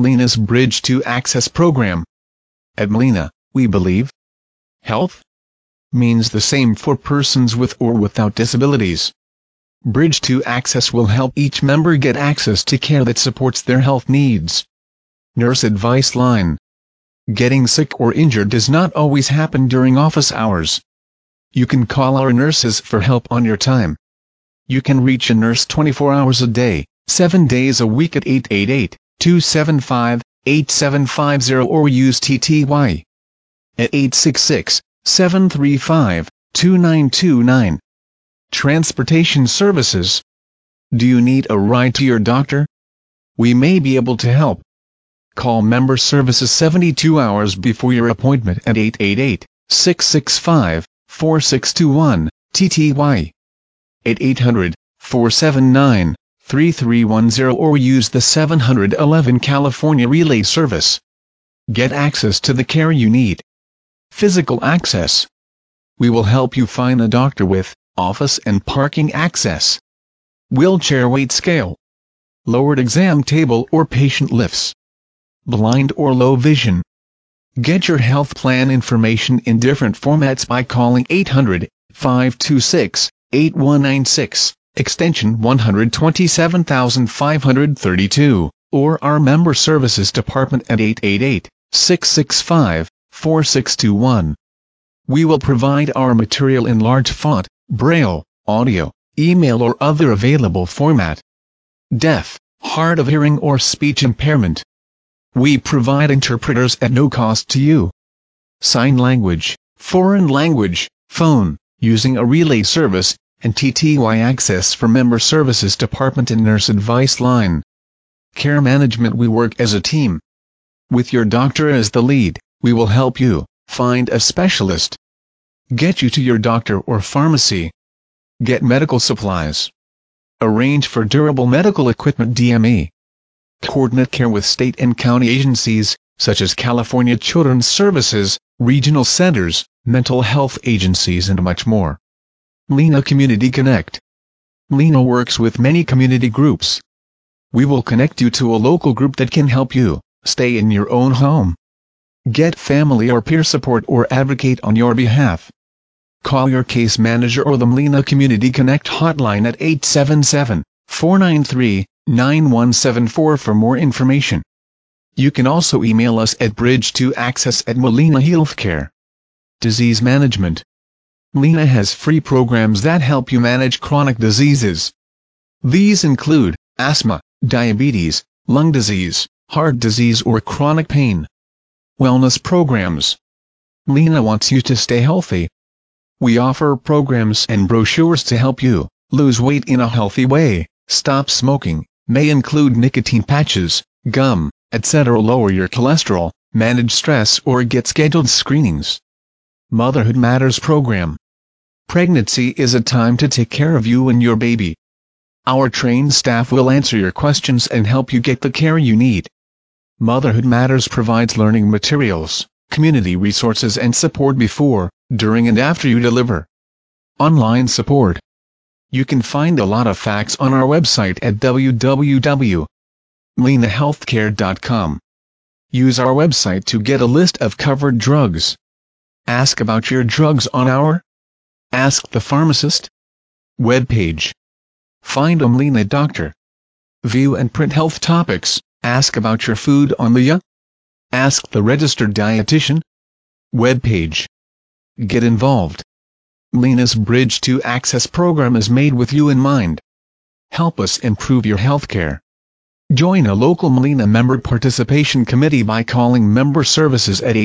Molina's Bridge to Access program. At Molina, we believe health means the same for persons with or without disabilities. Bridge to Access will help each member get access to care that supports their health needs. Nurse Advice Line. Getting sick or injured does not always happen during office hours. You can call our nurses for help on your time. You can reach a nurse 24 hours a day, 7 days a week at 888-275-8750 or use TTY at 866-735-2929. Transportation services. Do you need a ride to your doctor? We may be able to help. Call Member Services 72 hours before your appointment at 888-665-4621, TTY at 800-479-3310 or use the 711 California Relay Service. Get access to the care you need. Physical access. We will help you find a doctor with office and parking access. Wheelchair weight scale. Lowered exam table or patient lifts. Blind or low vision. Get your health plan information in different formats by calling 800-526-8196, extension 127,532, or our Member Services Department at 888-665-4621. We will provide our material in large font, Braille, audio, email or other available format. Deaf, hard of hearing or speech impairment. We provide interpreters at no cost to you. Sign language, foreign language, phone, using a relay service, and TTY access for Member Services Department and Nurse Advice Line. Care management. We work as a team. With your doctor as the lead, we will help you find a specialist. Get you to your doctor or pharmacy. Get medical supplies. Arrange for durable medical equipment DME. Coordinate care with state and county agencies, such as California Children's Services, regional centers, mental health agencies and much more. Molina Community Connect. Molina works with many community groups. We will connect you to a local group that can help you stay in your own home. Get family or peer support or advocate on your behalf. Call your case manager or the Molina Community Connect hotline at 877-493-9174 for more information. You can also email us at bridge2access@Molina Healthcare. Disease management. Molina has free programs that help you manage chronic diseases. These include asthma, diabetes, lung disease, heart disease or chronic pain. Wellness programs. Molina wants you to stay healthy. We offer programs and brochures to help you lose weight in a healthy way, stop smoking, may include nicotine patches, gum, etc. Lower your cholesterol, manage stress or get scheduled screenings. Motherhood Matters program. Pregnancy is a time to take care of you and your baby. Our trained staff will answer your questions and help you get the care you need. Motherhood Matters provides learning materials, community resources and support before, during and after you deliver. Online support. You can find a lot of facts on our website at www.molinahealthcare.com. Use our website to get a list of covered drugs. Ask about your drugs on our Ask the Pharmacist webpage. Find a Molina doctor. View and print health topics. Ask about your food on the Ask the Registered Dietitian webpage. Get involved. Molina's Bridge to Access program is made with you in mind. Help us improve your healthcare. Join a local Molina Member Participation Committee by calling Member Services at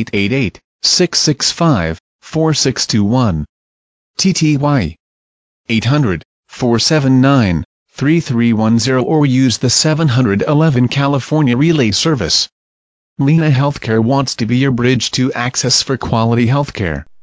888-665-4621. TTY 800-479-3310 or use the 711 California Relay Service. Molina Healthcare wants to be your bridge to access for quality healthcare.